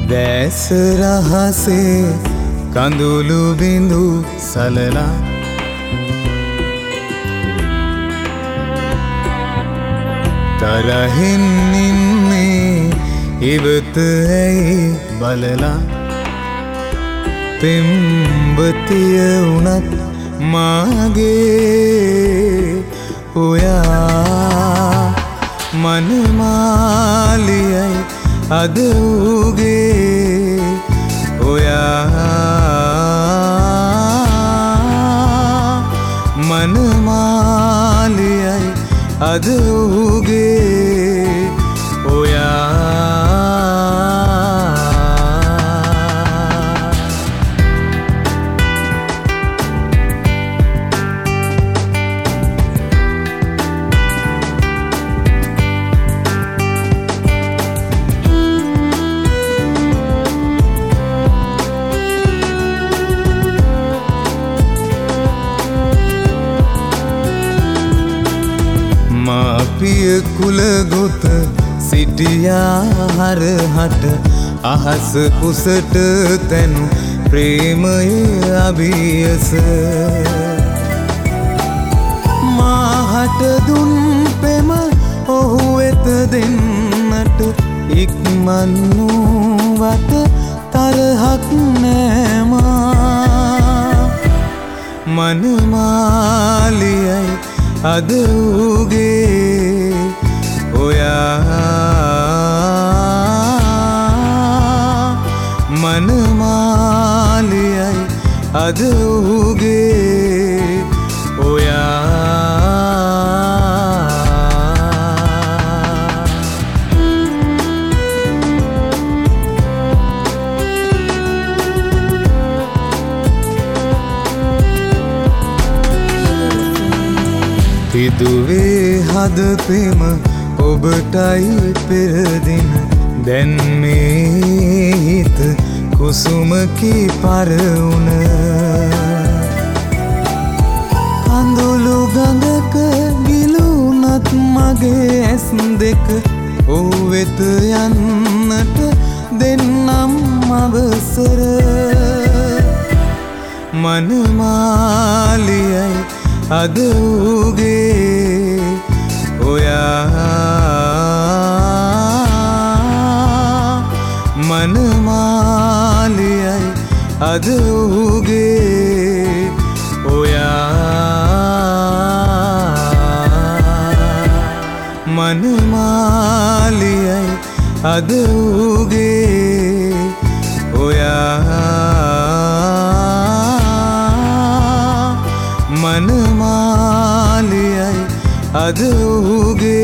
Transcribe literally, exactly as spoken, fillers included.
දැස රහසේ කඳුළු බිඳු සලලා තරහින් ඉන්නේ ඉවත ඇයි බලලා පෙම්බතිය වුණත් මාගේ ඔයා මනමාලියයි අද උගේ ඔයා මනමාලියයි අද උගේ ඔයා පිය කුල ගොත සිටියා හරහට අහස කුසට තැනු ප්‍රේමයේ අභියස මාහට දුන් පෙම ඔහු වෙත දෙන්නට ඉක්මන් වූ තරහක් නෑමා මනමාලියයි අද උගේ ඔයා මනමාලියයි අද උගේ ඔයා පිදුවේ හද පෙම ඔබටයි පෙරදින දැන් මේ හිත කුසුමකි පරවුණ කඳුළු ගඟක ගිලුණත් මගේ ඇස් දෙක ඔහු වෙත යන්නට දෙන්නම් අවසර මනමාලියයි අද උගේ ඔයා මනමාලියයි අද උගේ ඔයා මනමාලියයි අද උගේ ඔයා මනමාලියයි අද උගේ